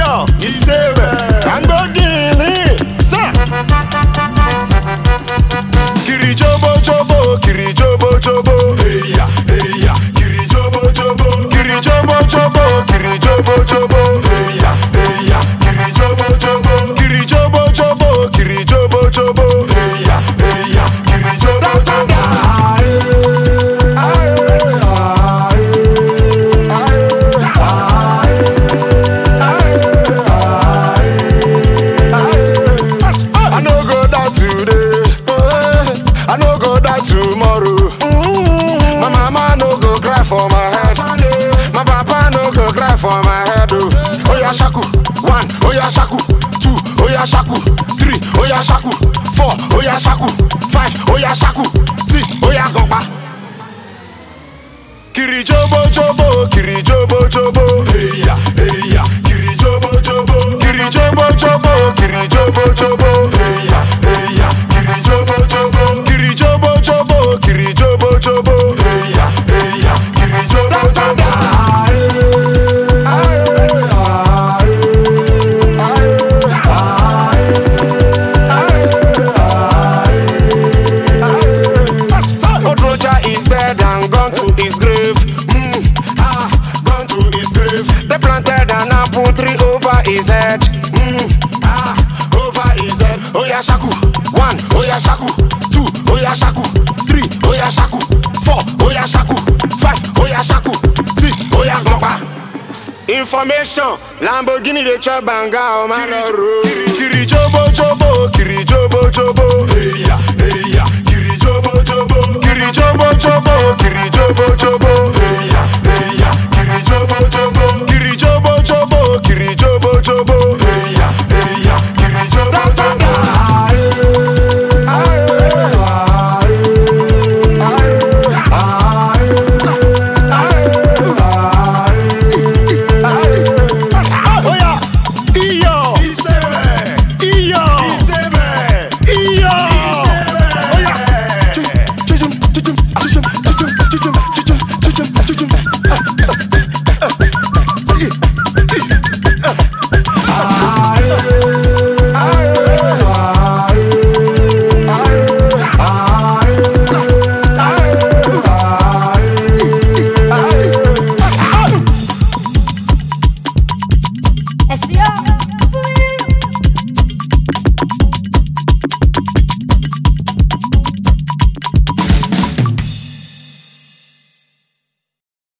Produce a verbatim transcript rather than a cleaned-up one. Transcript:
iyo, isebe, Lamborghini, sa. Kiri jobo jobo, kiri jobo jobo, hey ya, hey ya, kiri jobo jobo, kiri jobo jobo, kiri jobo jobo, hey ya, hey ya, kiri jobo jobo, kiri jobo jobo, kiri jobo jobo, hey ya, hey ya, kiri jobo jobo. I no go die today, I no go die tomorrow. My mama no go cry for my head, my papa no go cry for my head. Oh, oh yeah, shaku one, oh yeah, shaku two, oh yeah, shaku three, oh yeah, shaku four, oh yeah, shaku five, oh yeah, shaku six, oh yeah, gongba. Kiri jobo jobo, kiri jobo jobo, hey ya, hey ya, kiri jobo jobo, kiri jobo jobo, kiri jobo jobo, hey ya, hey ya, kiri jobo jobo, kiri jobo jobo, kiri jobo jobo, hey ya, hey ya, kiri jobo jobo. Odroja is dead and gone to his grave. Mm, ah, gone to his grave. They planted an apple tree over his head. Mm, ah, over his head. Oh yeah, shaku one. Oh yeah, shaku two. Oh yeah, shaku three. Oh yeah, shaku four. Oh yeah, shaku five. Oh yeah, shaku six. Oh yeah, gongba. Information: Lamborghini de chop banga on my road. Kiri jobo jobo, kiri jobo jobo. Hey ya, hey ya, kiri jobo jobo, kiri jobo jobo, kiri jobo jobo. Hey ya, hey ya, kiri jobo jobo, kiri jobo jobo, kiri jobo jobo. Hey ya, hey ya, kiri jobo jobo. Chujum, chujum, chujum, chujum, chujum, chujum, chujum, chujum.